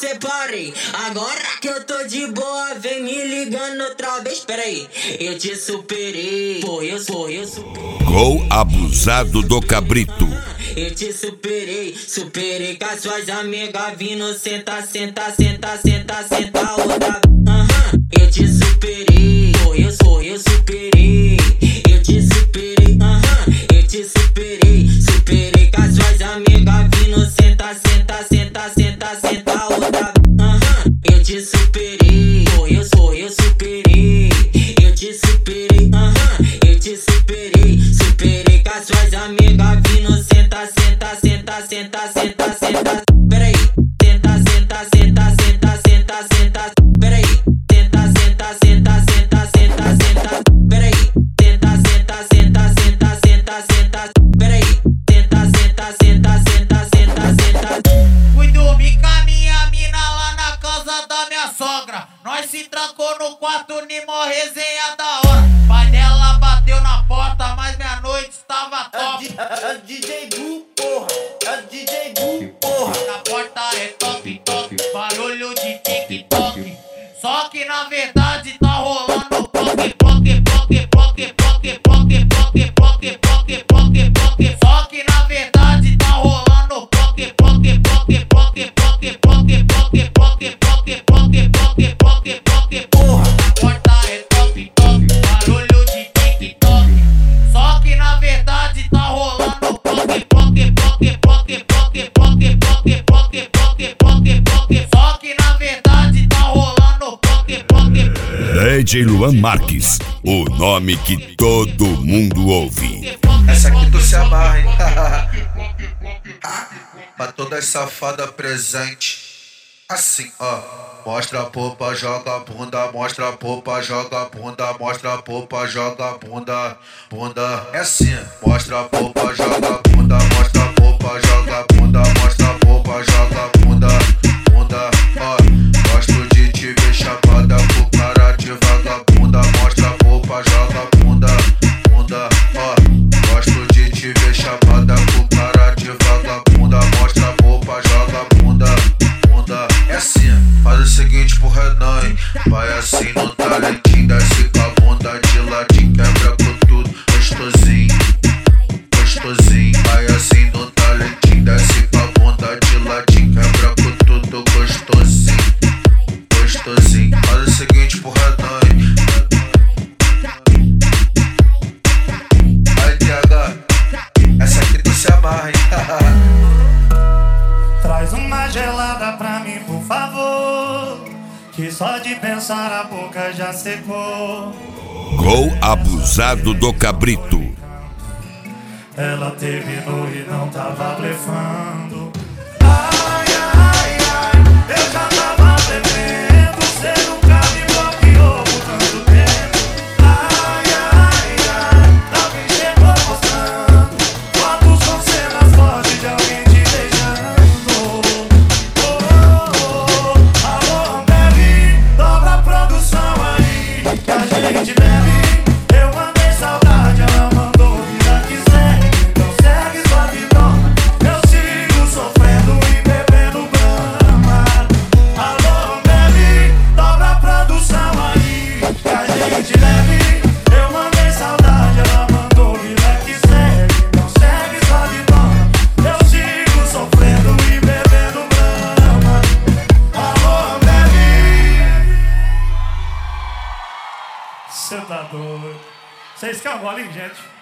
separei. Agora que eu tô de boa, vem me ligando outra vez. Peraí, eu te superei. Pô, eu superei. Gol abusado do Cabrito. Eu te superei, superei com as suas amigas vindo senta, senta, senta, senta, senta outra. Eu te superei, pô, eu superei. Eu te superei, eu te superei, superei com as suas amigas vindo senta, senta, senta, senta, senta outra. Eu te superei, pô, eu superei. Eu te superei, eu te superei, superei com as suas amigas vindo senta, senta, senta, senta, senta, senta. Peraí, senta, senta, senta, senta, senta, senta. Peraí, senta, senta, senta, senta, senta, senta. Peraí, senta, senta, senta, senta, senta, senta. Peraí, senta, senta, senta, senta, senta, senta. Fui dormir com a minha mina lá na casa da minha sogra. Nós se trancou no quarto, nimo resenha da hora. Pai dela bateu na porta, mas minha noite estava top. É DJ Bu, porra. É DJ Bu, porra. A porta é top, top, barulho de TikTok. Só que na verdade tá rolando poque, poque, poque, poque, poque, poque, poque, poque, poque, poque, poque. Só que na verdade tá rolando poque, poque, poque, poque, poque, poque, poque, poque, poque, poque, poque, poque, poque, porra. A porta é top, top, barulho de TikTok. Só que na verdade tá rolando poque, poque, poque, poque, poque, poque, poque, poque, poque, poque, poque. Só que na verdade tá rolando poque, poque. DJ Luan Marques, o nome que todo mundo ouve. Essa aqui tu se amarra, hein? Pra todas safadas presente. Assim, ó. Mostra a popa, joga a bunda. Mostra a popa, joga a bunda. Mostra a popa, joga a bunda. Bunda é assim. Mostra a popa, joga a bunda. Mostra a popa, joga a bunda. Mostra a popa, joga a bunda. Bunda, ó. Gosto de te ver chapada com cara de vagabunda. Mostra a popa, joga a bunda. Bunda, ó. Gosto de te ver chapada com cara de vagabunda. Mostra a popa, joga a bunda. Bunda é assim. Faz o seguinte pro Renan, hein? Vai assim no talentinho, desce com a bunda de ladinho, quebra com tudo, gostosinho, gostosinho. Vai assim no talentinho, desce com a bunda de ladinho, quebra com tudo, gostosinho, gostosinho. Faz o seguinte pro Renan, hein? Vai, TH, essa aqui tu se amarra, hein? Traz uma gelada pra mim, por favor, que só de pensar a boca já secou. Gol abusado do Cabrito. Ela terminou e não tava blefando. Ai, ai, ai, eu já tava bebendo. Cê nunca me bloqueou por tanto tempo. Ai, ai, ai, alguém chegou mostrando fotos com cenas fortes de alguém te beijando. Alô, Ambev, dobra a produção aí, que a gente bebe. Eu mandei saudade, ela mandou vida que segue. Então segue sua vidona, eu sigo sofrendo e bebendo brama. Alô, Ambev, dobra a produção aí, que a gente bebe. Eu mandei saudade, ela mandou vida que segue. Então segue sua vidona, eu sigo sofrendo e bebendo brama. Alô, Ambev. Cê tá doido. Vocês querem um golinho, gente?